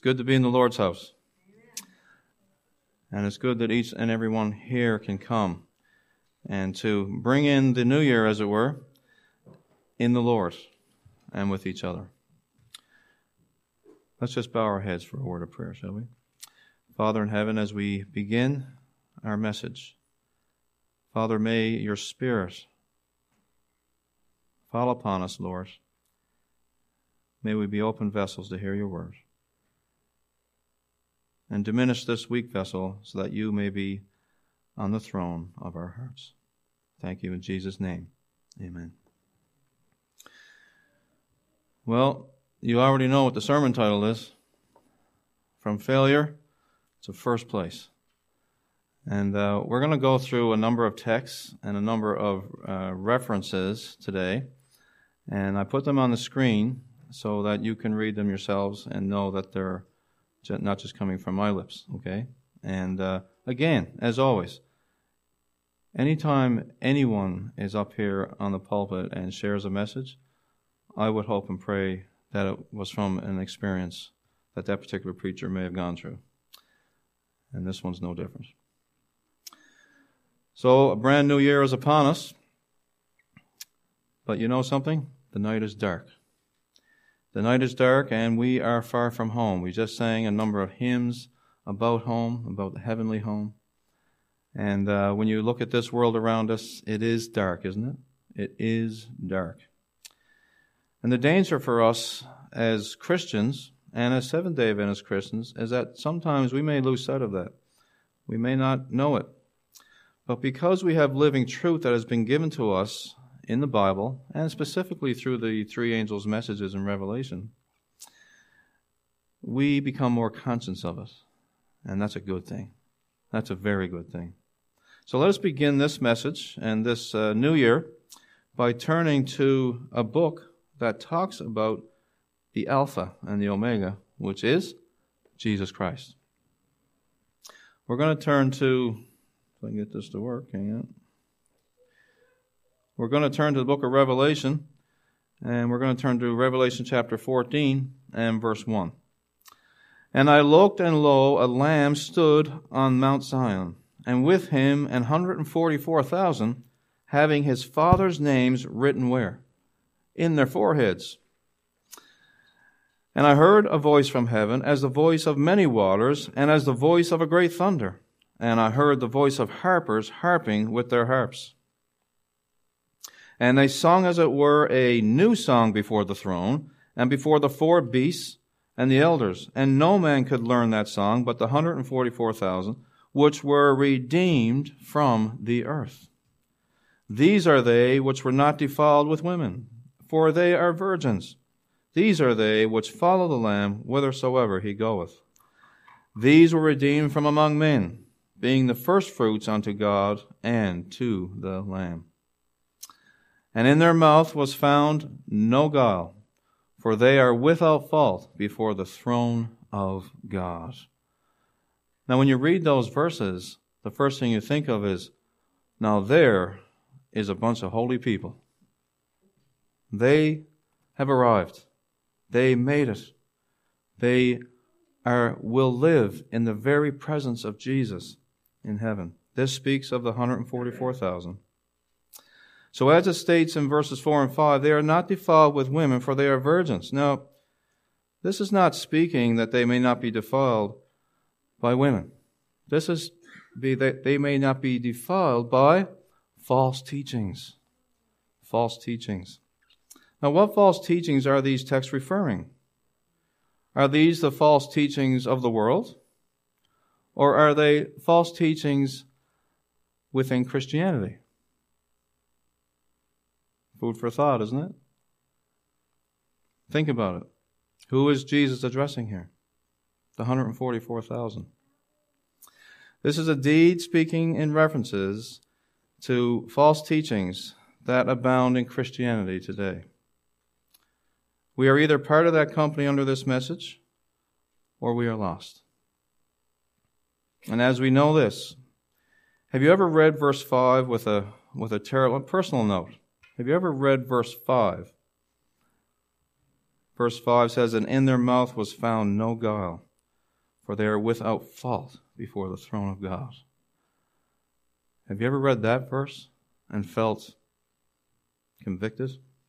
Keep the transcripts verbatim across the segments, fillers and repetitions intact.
good to be in the Lord's house. And it's good that each and every one here can come and to bring in the new year, as it were, in the Lord and with each other. Let's just bow our heads for a word of prayer, shall we? Father in heaven, as we begin our message, Father, may your Spirit fall upon us, Lord. May we be open vessels to hear your word. And diminish this weak vessel so that you may be on the throne of our hearts. Thank you in Jesus' name. Amen. Well, you already know what the sermon title is. From failure to first place. And uh, we're going to go through a number of texts and a number of uh, references today. And I put them on the screen so that you can read them yourselves and know that they're not just coming from my lips, okay? And uh, again, as always, anytime anyone is up here on the pulpit and shares a message, I would hope and pray that it was from an experience that that particular preacher may have gone through. And this one's no different. So, a brand new year is upon us. But you know something? The night is dark. The night is dark and we are far from home. We just sang a number of hymns about home, about the heavenly home. And uh, when you look at this world around us, it is dark, isn't it? It is dark. And the danger for us as Christians and as Seventh-day Adventist Christians is that sometimes we may lose sight of that. We may not know it. But because we have living truth that has been given to us in the Bible, and specifically through the three angels' messages in Revelation, we become more conscious of it. And that's a good thing. That's a very good thing. So let us begin this message and this uh, new year by turning to a book that talks about the Alpha and the Omega, which is Jesus Christ. We're going to turn to, if I can get this to work, hang on. We're going to turn to the book of Revelation, and we're going to turn to Revelation chapter fourteen and verse one. And I looked, and lo, a lamb stood on Mount Zion, and with him an hundred and forty-four thousand, having his father's names written where? In their foreheads. And I heard a voice from heaven, as the voice of many waters, and as the voice of a great thunder. And I heard the voice of harpers harping with their harps. And they sung, as it were, a new song before the throne, and before the four beasts and the elders. And no man could learn that song but the hundred and forty-four thousand, which were redeemed from the earth. These are they which were not defiled with women, for they are virgins. These are they which follow the Lamb whithersoever he goeth. These were redeemed from among men, being the firstfruits unto God and to the Lamb. And in their mouth was found no guile, for they are without fault before the throne of God. Now, when you read those verses, the first thing you think of is, now there is a bunch of holy people. They have arrived. They made it. They are will live in the very presence of Jesus in heaven. This speaks of the one hundred and forty-four thousand. So as it states in verses four and five, they are not defiled with women, for they are virgins. Now, this is not speaking that they may not be defiled by women. This is be that they may not be defiled by false teachings. False teachings. Now, what false teachings are these texts referring? Are these the false teachings of the world? Or are they false teachings within Christianity? Food for thought, isn't it? Think about it. Who is Jesus addressing here? The one hundred and forty-four thousand. This is a deed speaking in references to false teachings that abound in Christianity today. We are either part of that company under this message, or we are lost. And as we know this, have you ever read verse five with a with a terrible personal note? Have you ever read verse five? Verse five says, and in their mouth was found no guile. for they are without fault before the throne of God. Have you ever read that verse and felt convicted?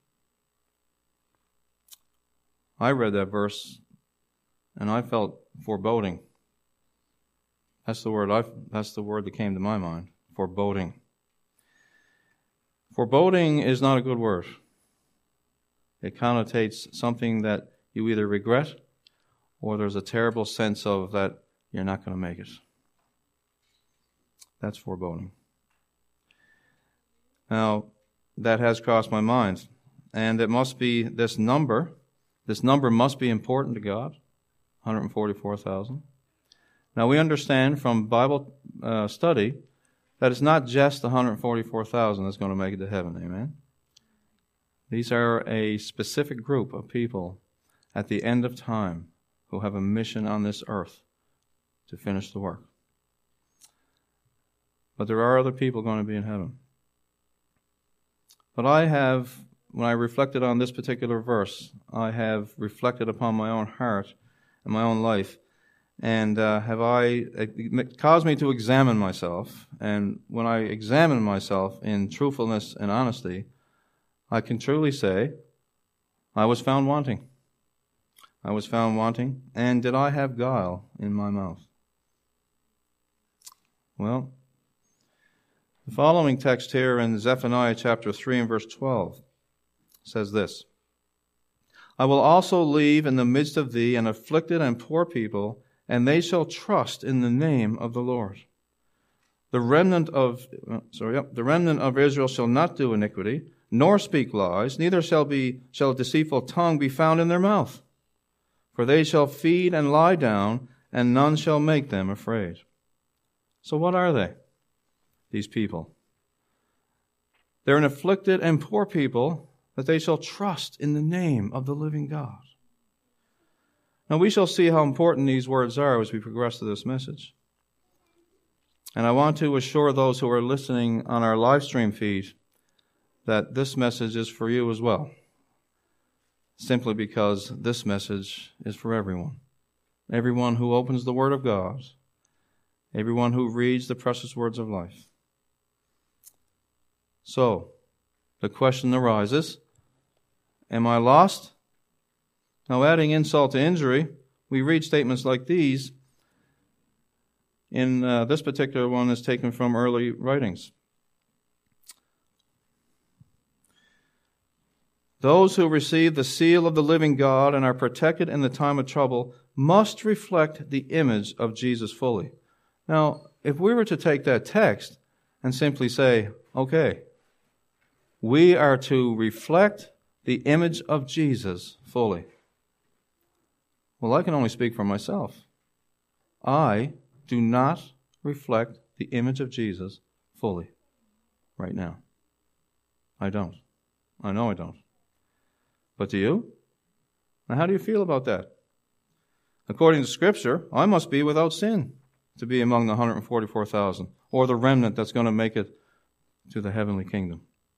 I read that verse and I felt foreboding. That's the word I that's the word that came to my mind, foreboding. Foreboding is not a good word. It connotates something that you either regret or there's a terrible sense of that you're not going to make it. That's foreboding. Now, that has crossed my mind. And it must be this number. This number must be important to God, one hundred forty-four thousand. Now, we understand from Bible uh, study that it's not just the one hundred forty-four thousand that's going to make it to heaven. Amen? These are a specific group of people at the end of time who have a mission on this earth to finish the work. But there are other people going to be in heaven. But I have, when I reflected on this particular verse, I have reflected upon my own heart and my own life. And uh, have I, it caused me to examine myself. And when I examine myself in truthfulness and honesty, I can truly say, I was found wanting. I was found wanting. And did I have guile in my mouth? Well, the following text here in Zephaniah chapter three and verse twelve says this: I will also leave in the midst of thee an afflicted and poor people, and they shall trust in the name of the Lord. The remnant of sorry, yep, the remnant of Israel shall not do iniquity, nor speak lies, neither shall be shall a deceitful tongue be found in their mouth. For they shall feed and lie down, and none shall make them afraid. So what are they, these people? They're an afflicted and poor people, that they shall trust in the name of the living God. Now we shall see how important these words are as we progress to this message. And I want to assure those who are listening on our live stream feed that this message is for you as well. Simply because this message is for everyone. Everyone who opens the Word of God. Everyone who reads the precious words of life. So, the question arises, am I lost? Now, adding insult to injury, we read statements like these. In uh, this particular one is taken from early writings. Those who receive the seal of the living God and are protected in the time of trouble must reflect the image of Jesus fully. Now, if we were to take that text and simply say, okay, we are to reflect the image of Jesus fully. Well, I can only speak for myself. I do not reflect the image of Jesus fully right now. I don't. I know I don't. But do you? Now, how do you feel about that? According to Scripture, I must be without sin to be among the one hundred forty-four thousand, or the remnant that's going to make it to the heavenly kingdom.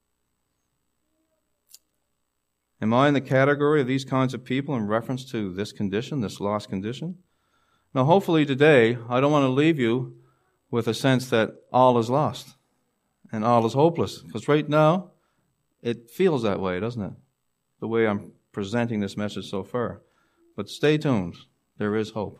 Am I in the category of these kinds of people in reference to this condition, this lost condition? Now, hopefully today, I don't want to leave you with a sense that all is lost and all is hopeless, because right now, it feels that way, doesn't it? The way I'm presenting this message so far. But stay tuned. There is hope.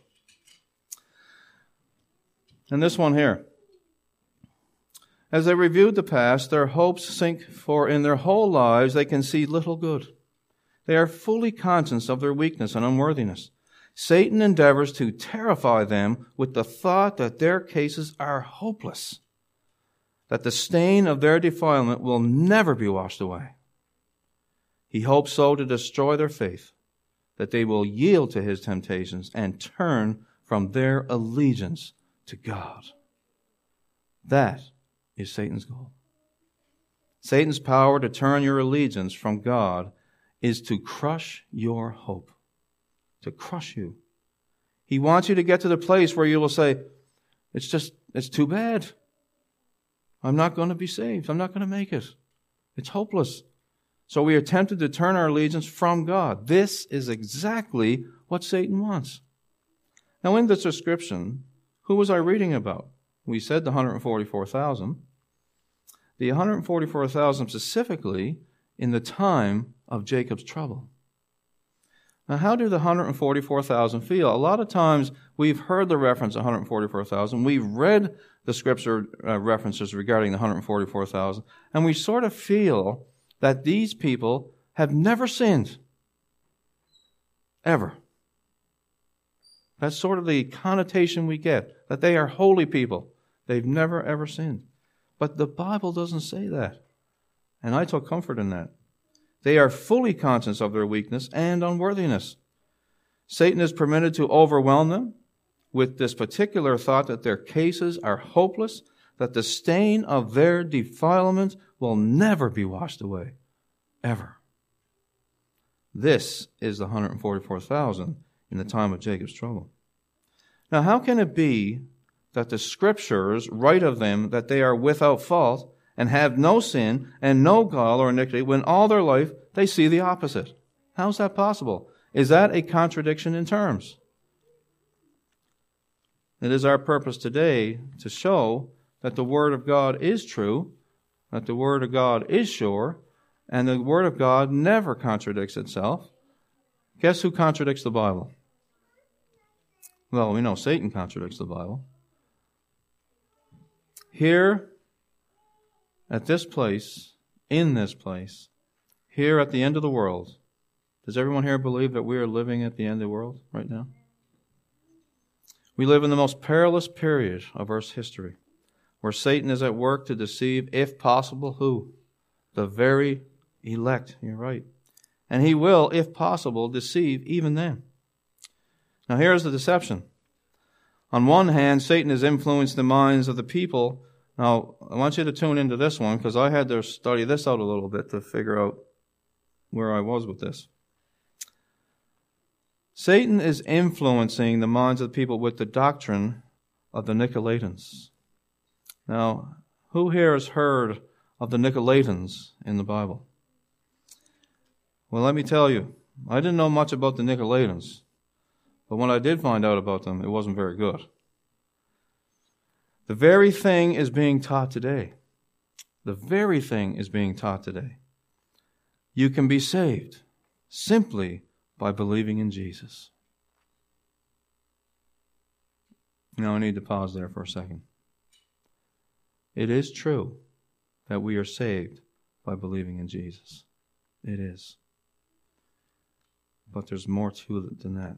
And this one here. As they reviewed the past, their hopes sink, for in their whole lives they can see little good. They are fully conscious of their weakness and unworthiness. Satan endeavors to terrify them with the thought that their cases are hopeless, that the stain of their defilement will never be washed away. He hopes so to destroy their faith, that they will yield to his temptations and turn from their allegiance to God. That is Satan's goal. Satan's power to turn your allegiance from God is to crush your hope, to crush you. He wants you to get to the place where you will say, it's just, it's too bad. I'm not going to be saved. I'm not going to make it. It's hopeless. So we are tempted to turn our allegiance from God. This is exactly what Satan wants. Now, in this description, who was I reading about? We said the one hundred forty-four thousand. The one hundred forty-four thousand specifically in the time of Jacob's trouble. Now, how do the one hundred forty-four thousand feel? A lot of times we've heard the reference one hundred forty-four thousand. We've read the scripture uh, references regarding the one hundred forty-four thousand, and we sort of feel that these people have never sinned. Ever. That's sort of the connotation we get, that they are holy people. They've never, ever sinned. But the Bible doesn't say that. And I took comfort in that. They are fully conscious of their weakness and unworthiness. Satan is permitted to overwhelm them with this particular thought that their cases are hopeless, that the stain of their defilement will never be washed away, ever. This is the one hundred forty-four thousand in the time of Jacob's trouble. Now, how can it be that the Scriptures write of them that they are without fault and have no sin and no guile or iniquity when all their life they see the opposite? How is that possible? Is that a contradiction in terms? It is our purpose today to show that the Word of God is true, that the Word of God is sure, and the Word of God never contradicts itself. Guess who contradicts the Bible? Well, we know Satan contradicts the Bible. Here, at this place, in this place, here at the end of the world, does everyone here believe that we are living at the end of the world right now? We live in the most perilous period of Earth's history, where Satan is at work to deceive, if possible, who? The very elect. You're right. And he will, if possible, deceive even them. Now here's the deception. On one hand, Satan has influenced the minds of the people. Now, I want you to tune into this one, because I had to study this out a little bit to figure out where I was with this. Satan is influencing the minds of the people with the doctrine of the Nicolaitans. Now, who here has heard of the Nicolaitans in the Bible? Well, let me tell you, I didn't know much about the Nicolaitans, but when I did find out about them, it wasn't very good. The very thing is being taught today. The very thing is being taught today. You can be saved simply by believing in Jesus. Now I need to pause there for a second. It is true that we are saved by believing in Jesus. It is. But there's more to it than that.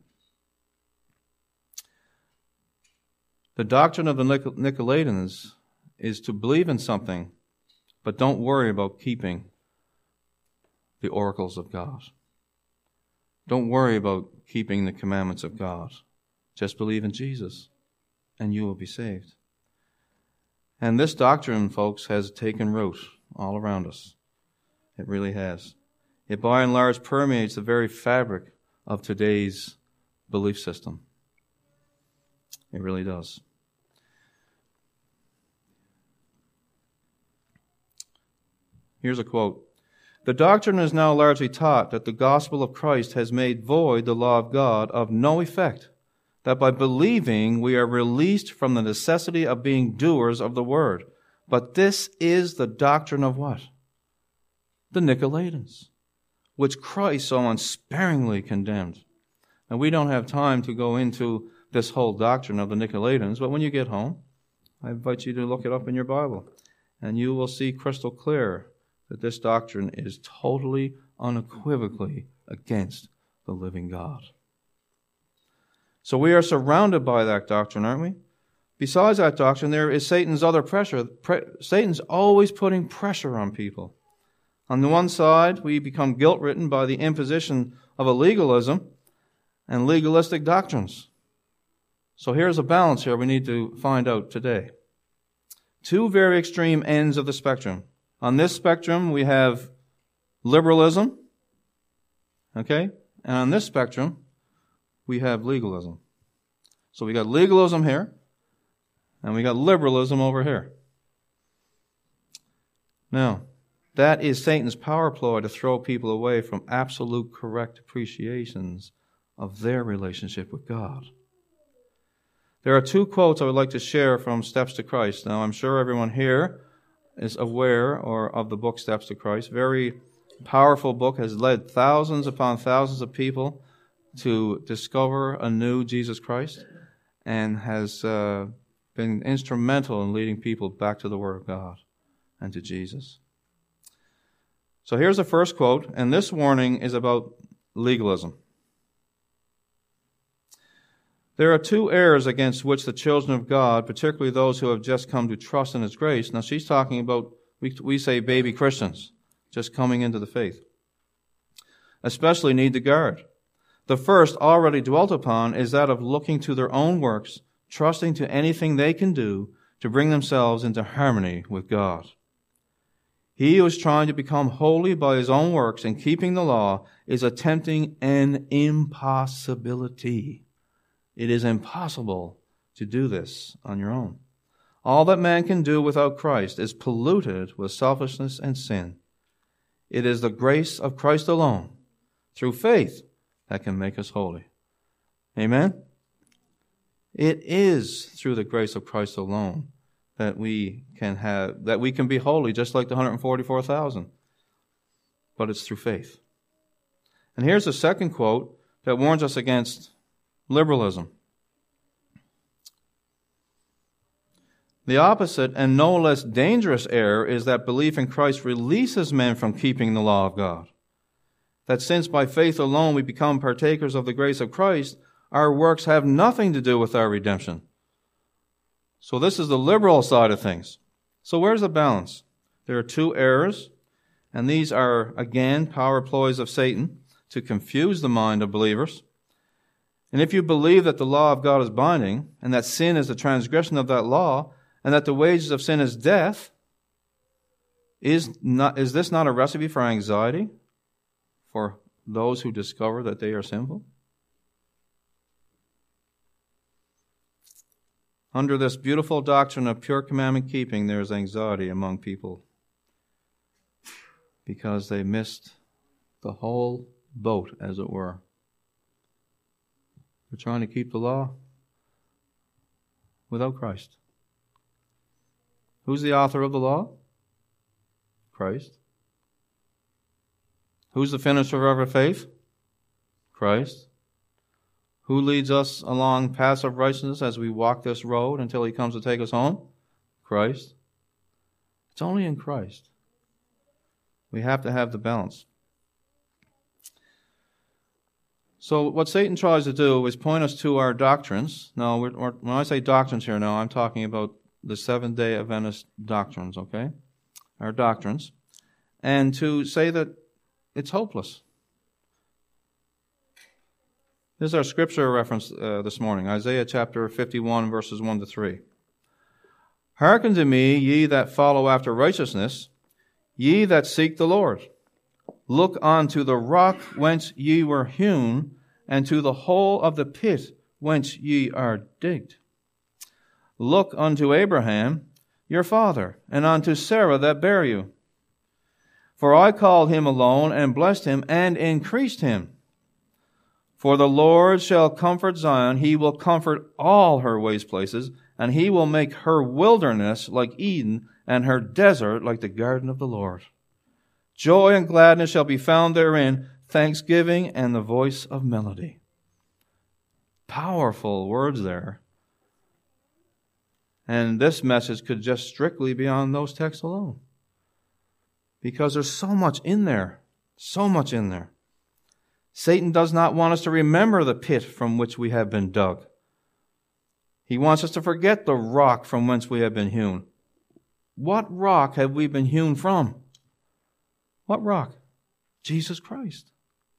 The doctrine of the Nicolaitans is to believe in something, but don't worry about keeping the oracles of God. Don't worry about keeping the commandments of God. Just believe in Jesus, and you will be saved. And this doctrine, folks, has taken root all around us. It really has. It by and large permeates the very fabric of today's belief system. It really does. Here's a quote. The doctrine is now largely taught that the gospel of Christ has made void the law of God of no effect, that by believing we are released from the necessity of being doers of the word. But this is the doctrine of what? The Nicolaitans, which Christ so unsparingly condemned. Now, we don't have time to go into this whole doctrine of the Nicolaitans, but when you get home, I invite you to look it up in your Bible, and you will see crystal clear that this doctrine is totally, unequivocally against the living God. So we are surrounded by that doctrine, aren't we? Besides that doctrine, there is Satan's other pressure. Pre- Satan's always putting pressure on people. On the one side, we become guilt-ridden by the imposition of a legalism and legalistic doctrines. So here's a balance here we need to find out today. Two very extreme ends of the spectrum. On this spectrum, we have liberalism, okay? And on this spectrum, we have legalism. So we got legalism here, and we got liberalism over here. Now, that is Satan's power ploy to throw people away from absolute correct appreciations of their relationship with God. There are two quotes I would like to share from Steps to Christ. Now, I'm sure everyone here is aware or of the book Steps to Christ. Very powerful book, has led thousands upon thousands of people to discover anew Jesus Christ, and has uh, been instrumental in leading people back to the Word of God and to Jesus. So here's the first quote, and this warning is about legalism. There are two errors against which the children of God, particularly those who have just come to trust in His grace, now she's talking about, we, we say baby Christians, just coming into the faith, especially need to guard. The first, already dwelt upon, is that of looking to their own works, trusting to anything they can do to bring themselves into harmony with God. He who is trying to become holy by his own works and keeping the law is attempting an impossibility. It is impossible to do this on your own. All that man can do without Christ is polluted with selfishness and sin. It is the grace of Christ alone, through faith, that can make us holy. Amen? It is through the grace of Christ alone that we can have, that we can be holy, just like the one hundred forty-four thousand. But it's through faith. And here's the second quote that warns us against liberalism. The opposite and no less dangerous error is that belief in Christ releases men from keeping the law of God. That since by faith alone we become partakers of the grace of Christ, our works have nothing to do with our redemption. So this is the liberal side of things. So where's the balance? There are two errors, and these are, again, power ploys of Satan to confuse the mind of believers. And if you believe that the law of God is binding, and that sin is the transgression of that law, and that the wages of sin is death, is not, is this not a recipe for anxiety for those who discover that they are sinful? Under this beautiful doctrine of pure commandment keeping, there is anxiety among people because they missed the whole boat, as it were. They're trying to keep the law without Christ. Who's the author of the law? Christ. Who's the finisher of our faith? Christ. Who leads us along paths of righteousness as we walk this road until He comes to take us home? Christ. It's only in Christ. We have to have the balance. So what Satan tries to do is point us to our doctrines. Now, we're, when I say doctrines here now, I'm talking about the Seventh-day Adventist doctrines, okay? Our doctrines. And to say that it's hopeless. This is our scripture reference uh, this morning, Isaiah chapter fifty-one, verses one to three. Hearken to me, ye that follow after righteousness, ye that seek the Lord. Look unto the rock whence ye were hewn, and to the hole of the pit whence ye are digged. Look unto Abraham, your father, and unto Sarah that bare you. For I called him alone, and blessed him, and increased him. For the Lord shall comfort Zion, He will comfort all her waste places, and He will make her wilderness like Eden, and her desert like the garden of the Lord. Joy and gladness shall be found therein, thanksgiving and the voice of melody. Powerful words there. And this message could just strictly be on those texts alone. Because there's so much in there. So much in there. Satan does not want us to remember the pit from which we have been dug. He wants us to forget the rock from whence we have been hewn. What rock have we been hewn from? What rock? Jesus Christ.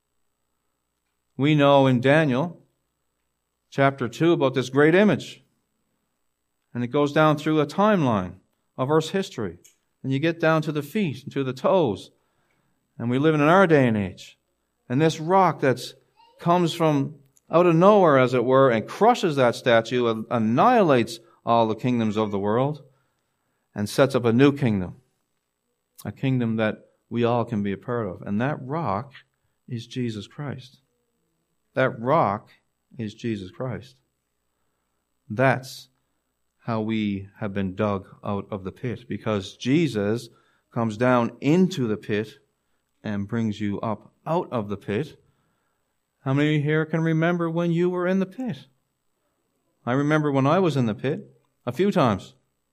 We know in Daniel chapter two about this great image. And it goes down through a timeline of Earth's history. And you get down to the feet and to the toes. And we live in our day and age. And this rock that comes from out of nowhere, as it were, and crushes that statue, annihilates all the kingdoms of the world, and sets up a new kingdom. A kingdom that we all can be a part of. And that rock is Jesus Christ. That rock is Jesus Christ. That's how we have been dug out of the pit, because Jesus comes down into the pit and brings you up out of the pit. How many here can remember when you were in the pit? I remember when I was in the pit a few times.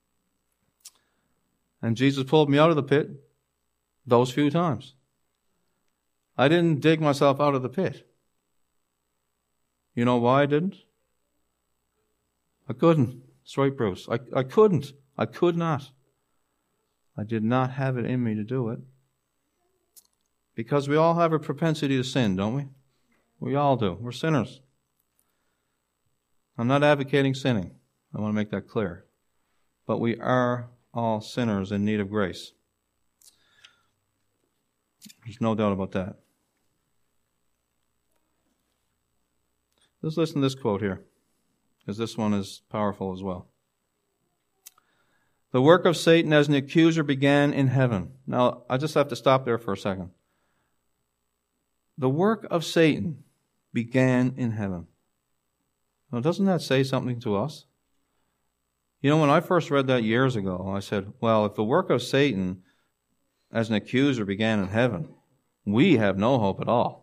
And Jesus pulled me out of the pit those few times. I didn't dig myself out of the pit. You know why I didn't? I couldn't. That's right, Bruce. I, I couldn't. I could not. I did not have it in me to do it. Because we all have a propensity to sin, don't we? We all do. We're sinners. I'm not advocating sinning. I want to make that clear. But we are all sinners in need of grace. There's no doubt about that. Let's listen to this quote here, because this one is powerful as well. The work of Satan as an accuser began in heaven. Now, I just have to stop there for a second. The work of Satan began in heaven. Now, doesn't that say something to us? You know, when I first read that years ago, I said, well, if the work of Satan as an accuser began in heaven, we have no hope at all.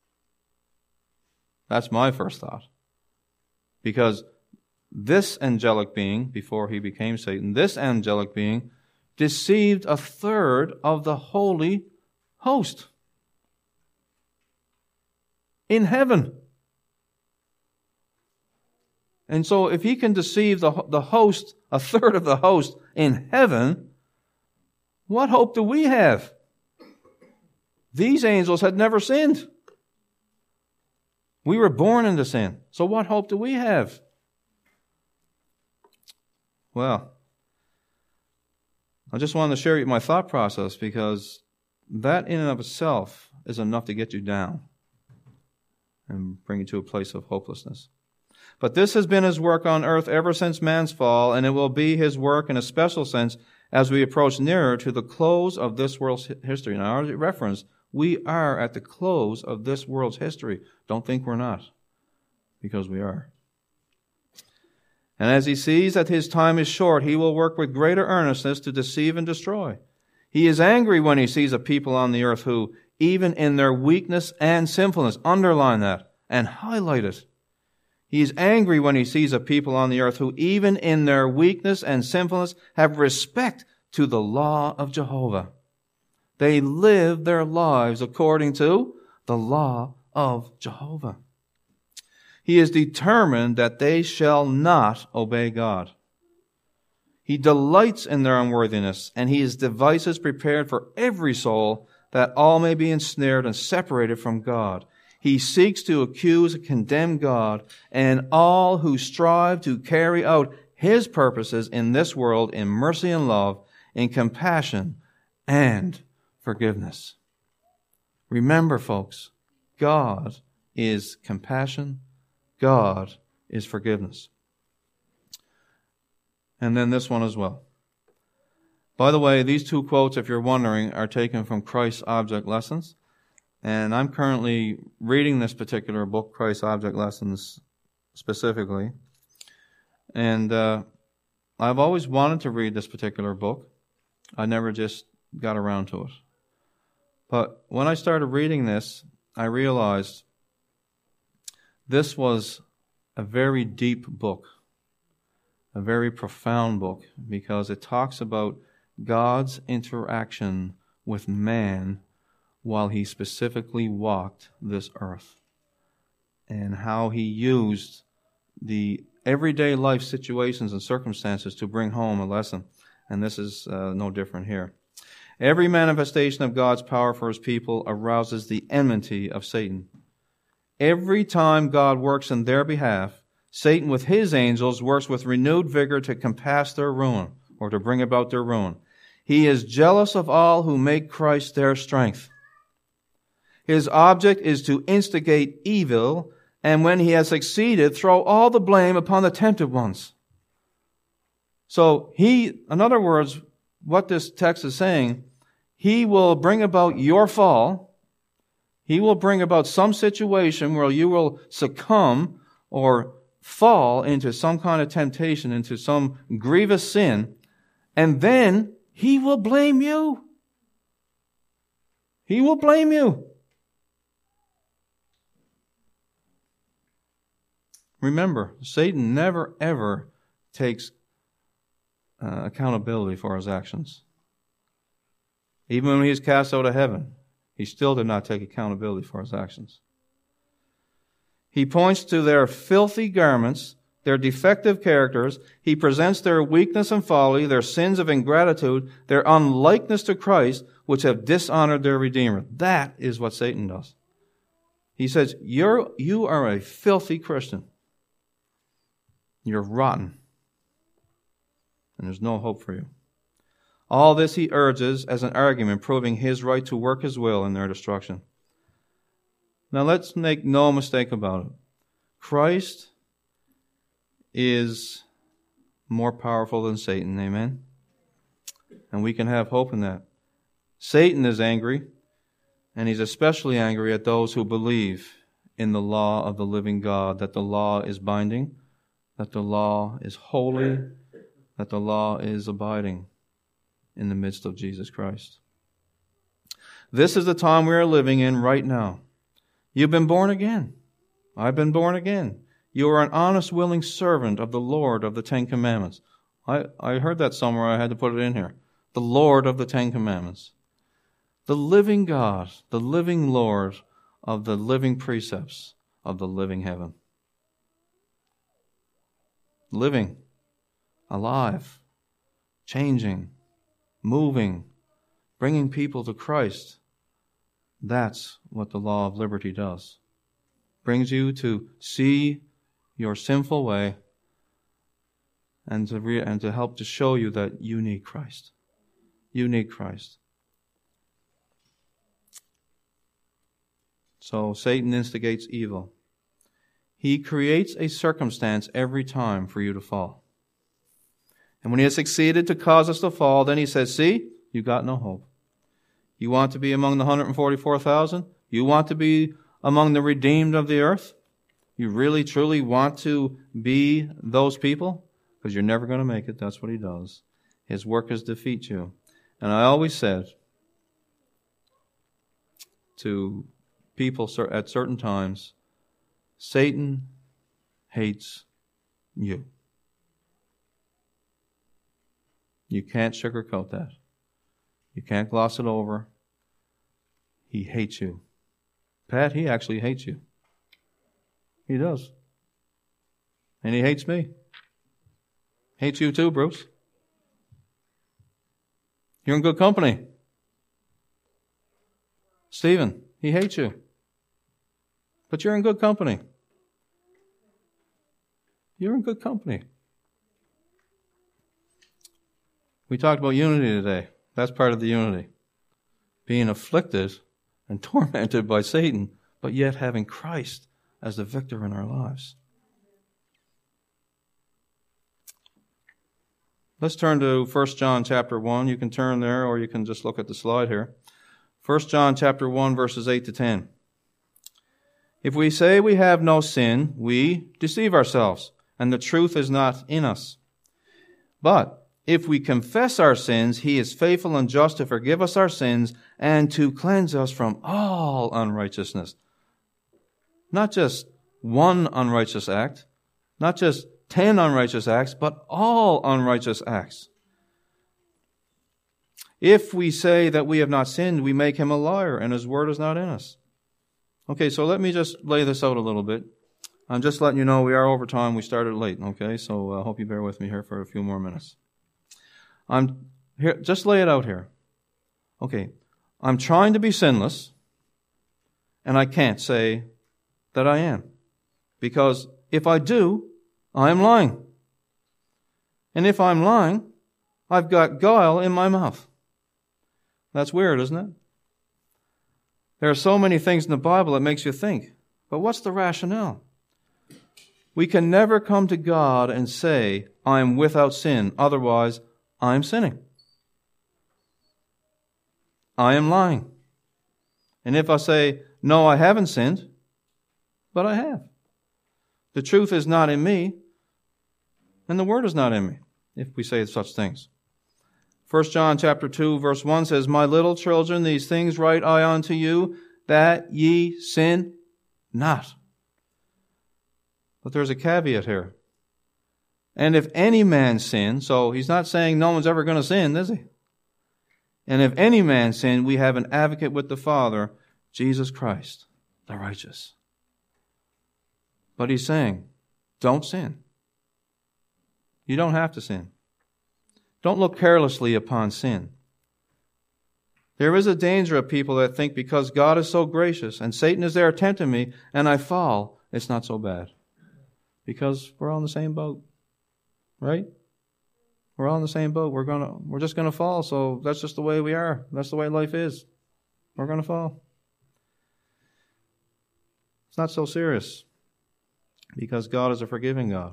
That's my first thought. Because this angelic being, before he became Satan, this angelic being deceived a third of the holy host in heaven. And so if he can deceive the, the host, a third of the host in heaven, what hope do we have? These angels had never sinned. We were born into sin. So what hope do we have? Well, I just wanted to share with you my thought process, because that in and of itself is enough to get you down and bring you to a place of hopelessness. But this has been his work on earth ever since man's fall, and it will be his work in a special sense as we approach nearer to the close of this world's history. Now, as reference, we are at the close of this world's history. Don't think we're not, because we are. And as he sees that his time is short, he will work with greater earnestness to deceive and destroy. He is angry when he sees a people on the earth who, even in their weakness and sinfulness, underline that and highlight it. He is angry when he sees a people on the earth who, even in their weakness and sinfulness, have respect to the law of Jehovah. They live their lives according to the law of Jehovah. He is determined that they shall not obey God. He delights in their unworthiness, and he has devices prepared for every soul, that all may be ensnared and separated from God. He seeks to accuse and condemn God and all who strive to carry out his purposes in this world in mercy and love, in compassion and forgiveness. Remember, folks, God is compassion. God is forgiveness. And then this one as well. By the way, these two quotes, if you're wondering, are taken from Christ's Object Lessons. And I'm currently reading this particular book, Christ's Object Lessons, specifically. And uh, I've always wanted to read this particular book. I never just got around to it. But when I started reading this, I realized this was a very deep book, a very profound book, because it talks about God's interaction with man while he specifically walked this earth, and how he used the everyday life situations and circumstances to bring home a lesson. And this is uh, no different here. Every manifestation of God's power for his people arouses the enmity of Satan. Every time God works in their behalf, Satan with his angels works with renewed vigor to compass their ruin, or to bring about their ruin. He is jealous of all who make Christ their strength. His object is to instigate evil, and when he has succeeded, throw all the blame upon the tempted ones. So he, in other words, what this text is saying, he will bring about your fall. He will bring about some situation where you will succumb or fall into some kind of temptation, into some grievous sin, and then he will blame you. He will blame you. Remember, Satan never ever takes uh, accountability for his actions. Even when he was cast out of heaven, he still did not take accountability for his actions. He points to their filthy garments, their defective characters. He presents their weakness and folly, their sins of ingratitude, their unlikeness to Christ, which have dishonored their Redeemer. That is what Satan does. He says, You're, you are a filthy Christian. You're rotten. And there's no hope for you. All this he urges as an argument, proving his right to work his will in their destruction. Now let's make no mistake about it. Christ is more powerful than Satan, amen? And we can have hope in that. Satan is angry, and he's especially angry at those who believe in the law of the living God, that the law is binding, that the law is holy, that the law is abiding in the midst of Jesus Christ. This is the time we are living in right now. You've been born again. I've been born again. You are an honest, willing servant of the Lord of the Ten Commandments. I, I heard that somewhere. I had to put it in here. The Lord of the Ten Commandments. The living God, the living Lord of the living precepts of the living heaven. Living, alive, changing, moving, bringing people to Christ. That's what the law of liberty does. Brings you to see your sinful way and to re- and to help to show you that you need Christ. You need Christ. So Satan instigates evil. He creates a circumstance every time for you to fall. And when he has succeeded to cause us to fall, then he says, see, you got no hope. You want to be among the one hundred forty-four thousand? You want to be among the redeemed of the earth? You really, truly want to be those people? Because you're never going to make it. That's what he does. His work is defeat you. And I always said to people at certain times, Satan hates you. You can't sugarcoat that. You can't gloss it over. He hates you. Pat, he actually hates you. He does. And he hates me. Hates you too, Bruce. You're in good company. Stephen, he hates you. But you're in good company. You're in good company. We talked about unity today. That's part of the unity. Being afflicted and tormented by Satan, but yet having Christ as the victor in our lives. Let's turn to First John chapter one. You can turn there, or you can just look at the slide here. First John chapter one, verses eight to ten. If we say we have no sin, we deceive ourselves, and the truth is not in us. But if we confess our sins, he is faithful and just to forgive us our sins and to cleanse us from all unrighteousness. Not just one unrighteous act, not just ten unrighteous acts, but all unrighteous acts. If we say that we have not sinned, we make him a liar, and his word is not in us. Okay, so let me just lay this out a little bit. I'm just letting you know we are over time. We started late, okay? So I uh, hope you bear with me here for a few more minutes. I'm here, just lay it out here. Okay, I'm trying to be sinless, and I can't say that I am. Because if I do, I am lying. And if I'm lying, I've got guile in my mouth. That's weird, isn't it? There are so many things in the Bible that makes you think, but what's the rationale? We can never come to God and say, I am without sin, otherwise I'm sinning. I am lying. And if I say, no, I haven't sinned, but I have. The truth is not in me, and the word is not in me, if we say such things. First John chapter two, verse one says, My little children, these things write I unto you, that ye sin not. But there's a caveat here. And if any man sin, so he's not saying no one's ever going to sin, is he? And if any man sin, we have an advocate with the Father, Jesus Christ, the righteous. But he's saying, don't sin. You don't have to sin. Don't look carelessly upon sin. There is a danger of people that think because God is so gracious and Satan is there tempting me and I fall, it's not so bad. Because we're all in the same boat. Right? We're all in the same boat. We're gonna we're just gonna fall, so that's just the way we are. That's the way life is. We're gonna fall. It's not so serious. Because God is a forgiving God.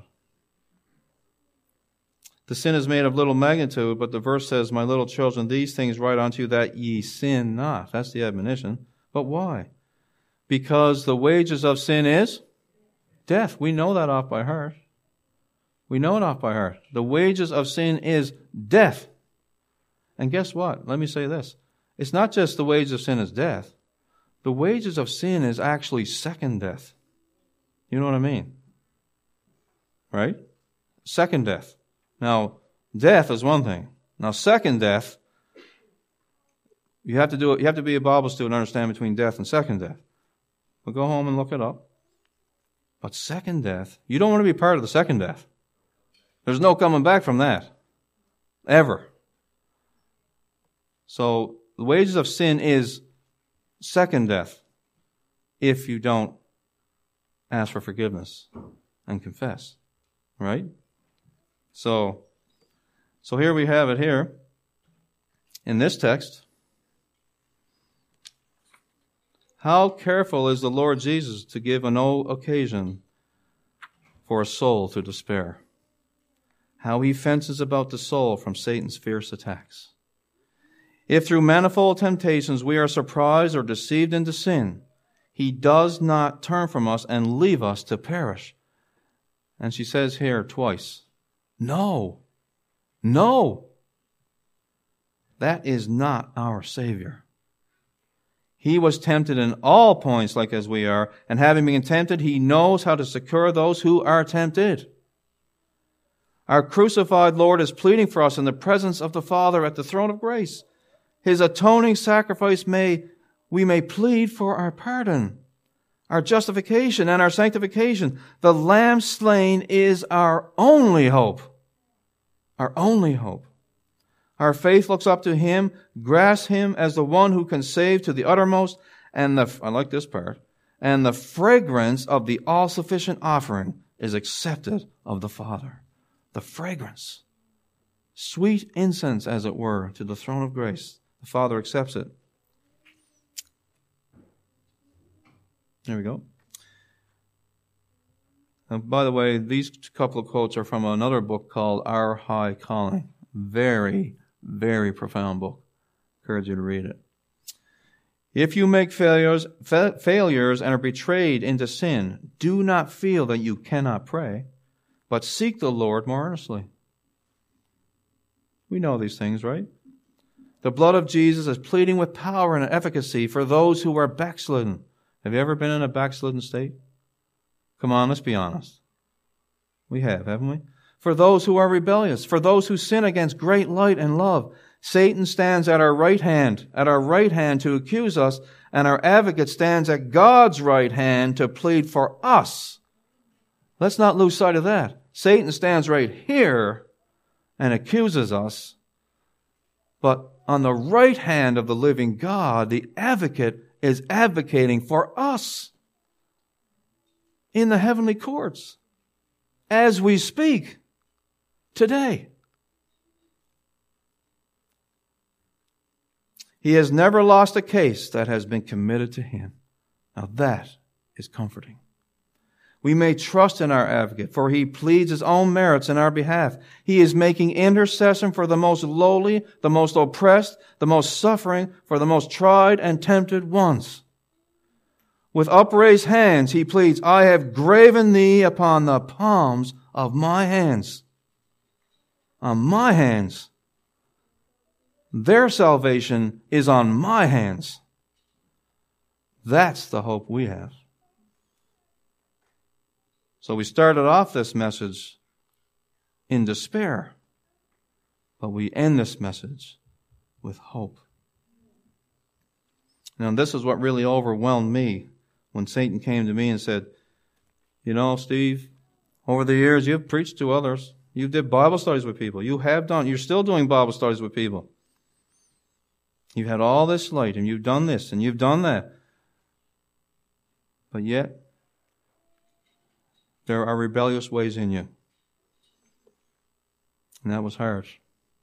The sin is made of little magnitude, but the verse says, My little children, these things write unto you that ye sin not. That's the admonition. But why? Because the wages of sin is death. We know that off by heart. We know it off by heart. The wages of sin is death. And guess what? Let me say this. It's not just the wages of sin is death. The wages of sin is actually second death. You know what I mean? Right? Second death. Now, death is one thing. Now, second death, you have to do it. You have to be a Bible student to understand between death and second death. But go home and look it up. But second death, you don't want to be part of the second death. There's no coming back from that. Ever. So, the wages of sin is second death if you don't ask for forgiveness and confess. Right? So, so here we have it here in this text. How careful is the Lord Jesus to give no occasion for a soul to despair. How he fences about the soul from Satan's fierce attacks. If through manifold temptations we are surprised or deceived into sin, he does not turn from us and leave us to perish. And she says here twice, no, no, that is not our Savior. He was tempted in all points like as we are, and having been tempted, he knows how to succor those who are tempted. Our crucified Lord is pleading for us in the presence of the Father at the throne of grace. His atoning sacrifice may, we may plead for our pardon, our justification, and our sanctification. The Lamb slain is our only hope. Our only hope. Our faith looks up to him, grasps him as the one who can save to the uttermost, and the, I like this part, and the fragrance of the all-sufficient offering is accepted of the Father. The fragrance. Sweet incense, as it were, to the throne of grace. The Father accepts it. There we go. And by the way, these couple of quotes are from another book called Our High Calling. Very, very profound book. I encourage you to read it. If you make failures, fa- failures and are betrayed into sin, do not feel that you cannot pray, but seek the Lord more earnestly. We know these things, right? The blood of Jesus is pleading with power and efficacy for those who are backslidden. Have you ever been in a backslidden state? Come on, let's be honest. We have, haven't we? For those who are rebellious, for those who sin against great light and love, Satan stands at our right hand, at our right hand to accuse us, and our advocate stands at God's right hand to plead for us. Let's not lose sight of that. Satan stands right here and accuses us, but on the right hand of the living God, the advocate is advocating for us in the heavenly courts as we speak today. He has never lost a case that has been committed to him. Now that is comforting. We may trust in our advocate, for he pleads his own merits in our behalf. He is making intercession for the most lowly, the most oppressed, the most suffering, for the most tried and tempted ones. With upraised hands, he pleads, I have graven thee upon the palms of my hands. On my hands. Their salvation is on my hands. That's the hope we have. So we started off this message in despair, but we end this message with hope. Now, this is what really overwhelmed me when Satan came to me and said, you know, Steve, over the years you've preached to others. You did Bible studies with people. You have done, you're still doing Bible studies with people. You've had all this light and you've done this and you've done that. But yet, there are rebellious ways in you. And that was harsh.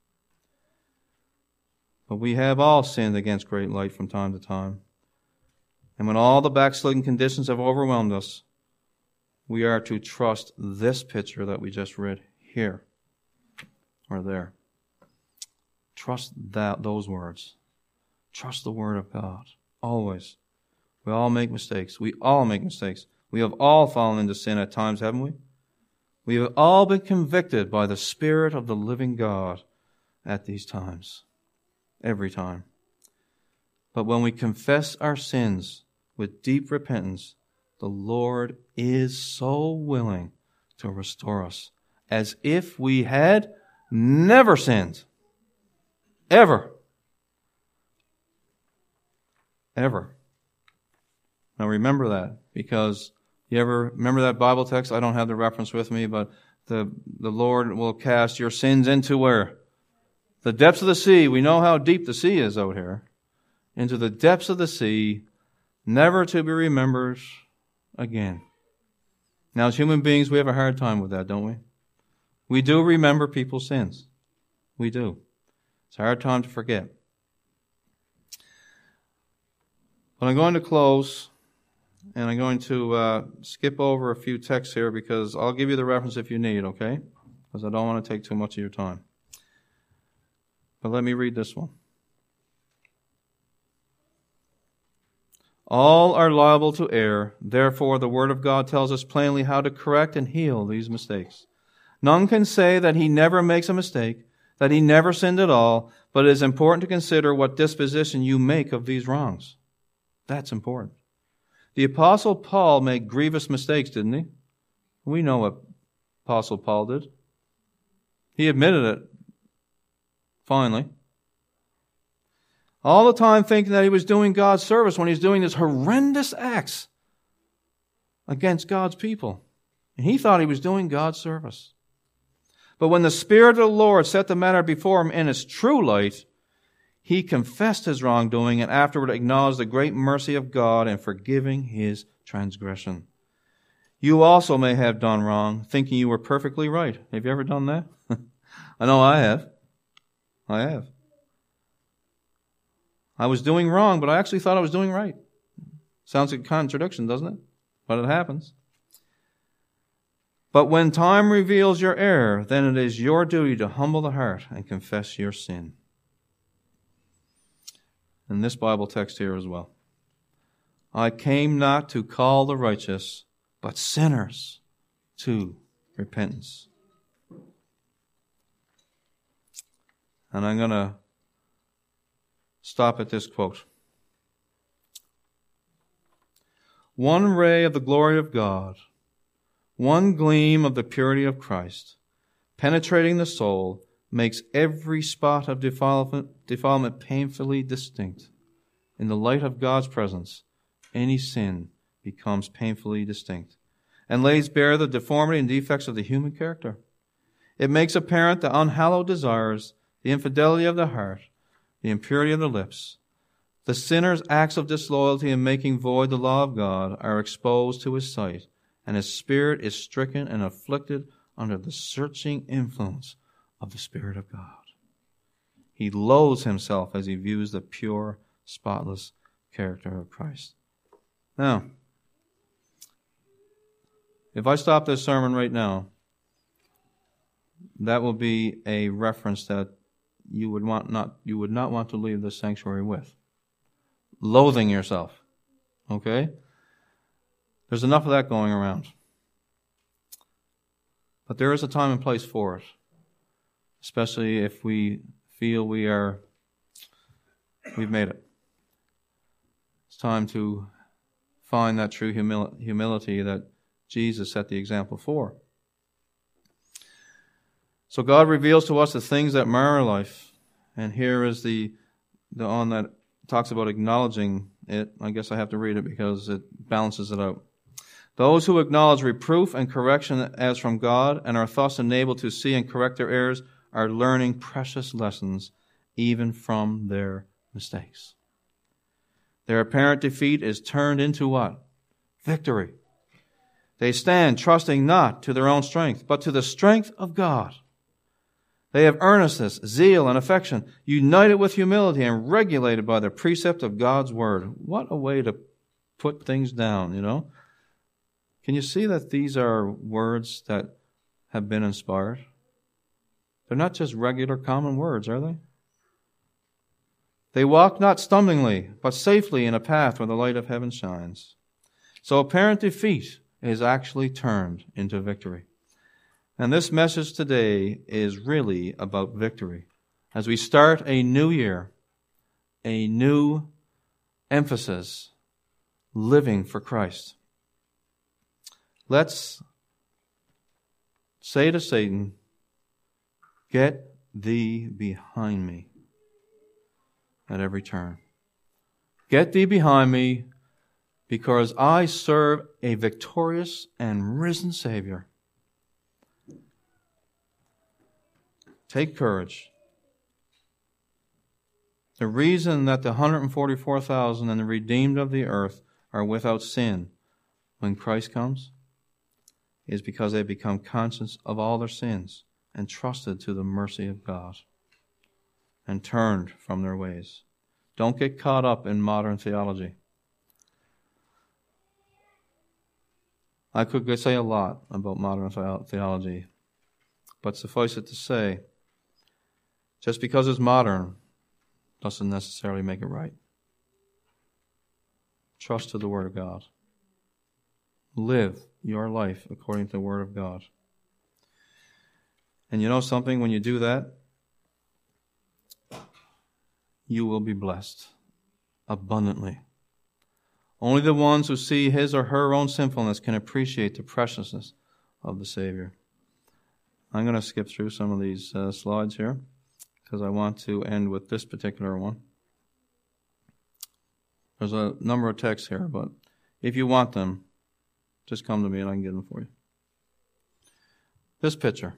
But we have all sinned against great light from time to time. And when all the backsliding conditions have overwhelmed us, we are to trust this picture that we just read here or there. Trust that those words. Trust the Word of God. Always. We all make mistakes. We all make mistakes. We have all fallen into sin at times, haven't we? We have all been convicted by the Spirit of the living God at these times. Every time. But when we confess our sins with deep repentance, the Lord is so willing to restore us as if we had never sinned. Ever. Ever. Now remember that, because you ever remember that Bible text? I don't have the reference with me, but the, the Lord will cast your sins into where? The depths of the sea. We know how deep the sea is out here. Into the depths of the sea, never to be remembered again. Now, as human beings, we have a hard time with that, don't we? We do remember people's sins. We do. It's a hard time to forget. But I'm going to close, and I'm going to uh, skip over a few texts here because I'll give you the reference if you need, okay? Because I don't want to take too much of your time. But let me read this one. All are liable to err. Therefore, the Word of God tells us plainly how to correct and heal these mistakes. None can say that he never makes a mistake, that he never sinned at all, but it is important to consider what disposition you make of these wrongs. That's important. The Apostle Paul made grievous mistakes, didn't he? We know what Apostle Paul did. He admitted it. Finally. All the time thinking that he was doing God's service when he's doing these horrendous acts against God's people. And he thought he was doing God's service. But when the Spirit of the Lord set the matter before him in its true light, he confessed his wrongdoing and afterward acknowledged the great mercy of God in forgiving his transgression. You also may have done wrong, thinking you were perfectly right. Have you ever done that? I know I have. I have. I was doing wrong, but I actually thought I was doing right. Sounds like a contradiction, doesn't it? But it happens. But when time reveals your error, then it is your duty to humble the heart and confess your sin. And this Bible text here as well. I came not to call the righteous, but sinners to repentance. And I'm going to stop at this quote. One ray of the glory of God, one gleam of the purity of Christ, penetrating the soul, makes every spot of defilement, defilement painfully distinct. In the light of God's presence, any sin becomes painfully distinct and lays bare the deformity and defects of the human character. It makes apparent the unhallowed desires, the infidelity of the heart, the impurity of the lips. The sinner's acts of disloyalty in making void the law of God are exposed to his sight, and his spirit is stricken and afflicted under the searching influence of the Spirit of God. He loathes himself as he views the pure, spotless character of Christ. Now, if I stop this sermon right now, that will be a reference that you would want not you would not want to leave this sanctuary with. Loathing yourself. Okay? There's enough of that going around. But there is a time and place for it, especially if we feel we are, we've made it. It's time to find that true humil- humility that Jesus set the example for. So God reveals to us the things that mar our life. And here is the, the one that talks about acknowledging it. I guess I have to read it because it balances it out. Those who acknowledge reproof and correction as from God and are thus enabled to see and correct their errors are learning precious lessons even from their mistakes. Their apparent defeat is turned into what? Victory. They stand trusting not to their own strength, but to the strength of God. They have earnestness, zeal, and affection, united with humility and regulated by the precept of God's word. What a way to put things down, you know? Can you see that these are words that have been inspired? They're not just regular common words, are they? They walk not stumblingly, but safely in a path where the light of heaven shines. So apparent defeat is actually turned into victory. And this message today is really about victory. As we start a new year, a new emphasis, living for Christ. Let's say to Satan, get thee behind me at every turn. Get thee behind me because I serve a victorious and risen Savior. Take courage. The reason that the one hundred forty-four thousand and the redeemed of the earth are without sin when Christ comes is because they become conscious of all their sins and trusted to the mercy of God and turned from their ways. Don't get caught up in modern theology. I could say a lot about modern theology, but suffice it to say, just because it's modern doesn't necessarily make it right. Trust to the Word of God. Live your life according to the Word of God. And you know something? When you do that, you will be blessed abundantly. Only the ones who see his or her own sinfulness can appreciate the preciousness of the Savior. I'm going to skip through some of these uh, slides here because I want to end with this particular one. There's a number of texts here, but if you want them, just come to me and I can get them for you. This picture.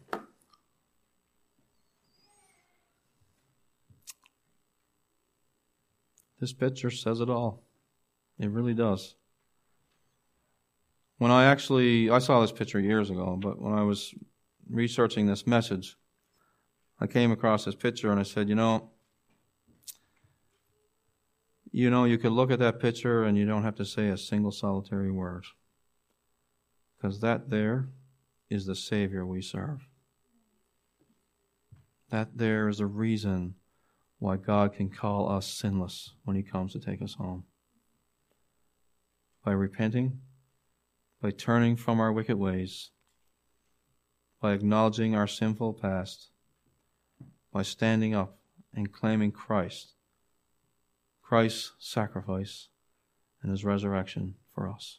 This picture says it all. It really does. When I actually, I saw this picture years ago, but when I was researching this message, I came across this picture and I said, you know, you know, you could look at that picture and you don't have to say a single solitary word. Because that there is the Savior we serve. That there is a reason why God can call us sinless when He comes to take us home. By repenting, by turning from our wicked ways, by acknowledging our sinful past, by standing up and claiming Christ, Christ's sacrifice and His resurrection for us.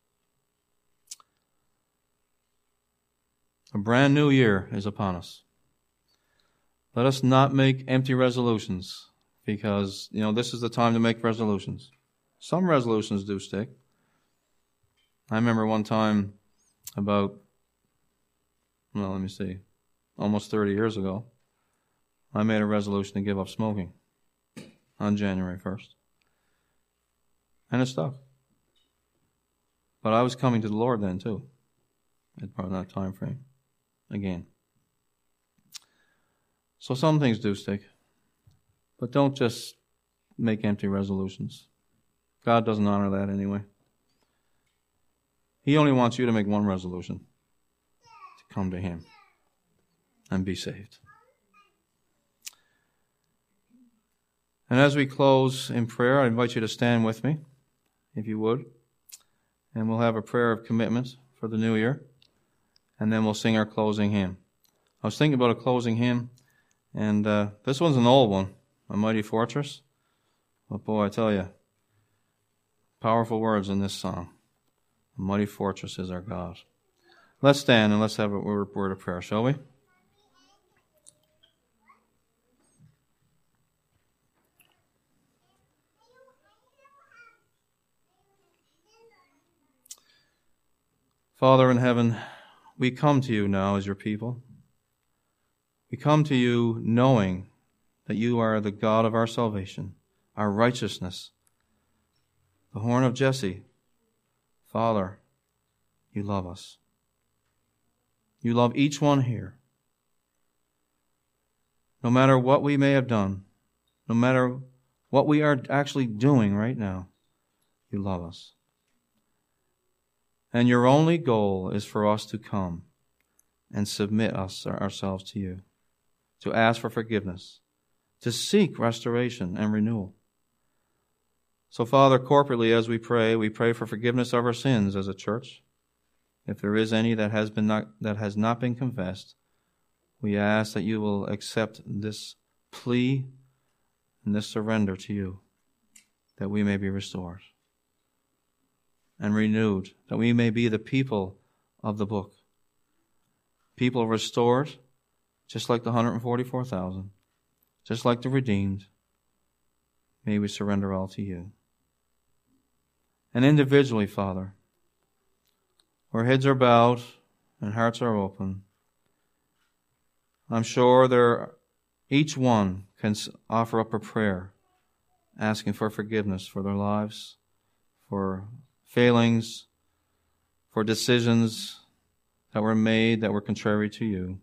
A brand new year is upon us. Let us not make empty resolutions because, you know, this is the time to make resolutions. Some resolutions do stick. I remember one time about, well, let me see, almost thirty years ago, I made a resolution to give up smoking on January first. And it stuck. But I was coming to the Lord then too, at part of that time frame, again. So some things do stick. But don't just make empty resolutions. God doesn't honor that anyway. He only wants you to make one resolution, to come to Him and be saved. And as we close in prayer, I invite you to stand with me, if you would. and we'll have a prayer of commitment for the new year, and then we'll sing our closing hymn. I was thinking about a closing hymn, and uh, this one's an old one, A Mighty Fortress. But boy, I tell you, powerful words in this song. A mighty fortress is our God. Let's stand and let's have a word of prayer, shall we? Father in heaven, we come to you now as your people. We come to you knowing that you are the God of our salvation, our righteousness, the horn of Jesse. Father, you love us. You love each one here. No matter what we may have done, no matter what we are actually doing right now, you love us. And your only goal is for us to come and submit us ourselves to you, to ask for forgiveness, to seek restoration and renewal. So, Father, corporately as we pray, we pray for forgiveness of our sins as a church. If there is any that has been not, that has not been confessed, we ask that you will accept this plea and this surrender to you, that we may be restored and renewed, that we may be the people of the book. People restored, just like the one hundred forty-four thousand, just like the redeemed. May we surrender all to you. And individually, Father, where heads are bowed and hearts are open, I'm sure there, each one can offer up a prayer asking for forgiveness for their lives, for failings, for decisions that were made that were contrary to you.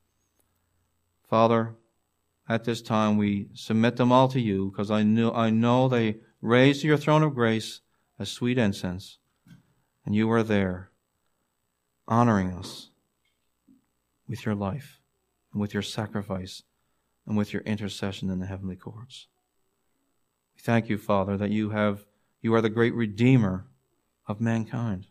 Father, at this time we submit them all to you, because I know, I know they raise to your throne of grace as sweet incense, and you are there honoring us with your life and with your sacrifice and with your intercession in the heavenly courts. We thank you, Father, that you have you are the great Redeemer of mankind,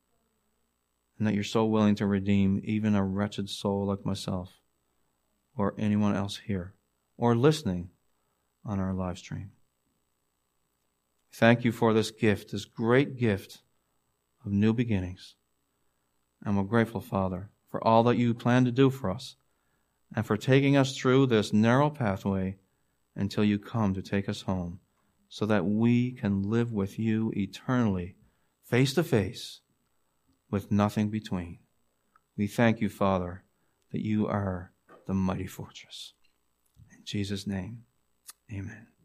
and that you're so willing to redeem even a wretched soul like myself or anyone else here or listening on our live stream. Thank you for this gift, this great gift of new beginnings. And we're grateful, Father, for all that you plan to do for us and for taking us through this narrow pathway until you come to take us home, so that we can live with you eternally, face to face, with nothing between. We thank you, Father, that you are the mighty fortress. In Jesus' name, amen.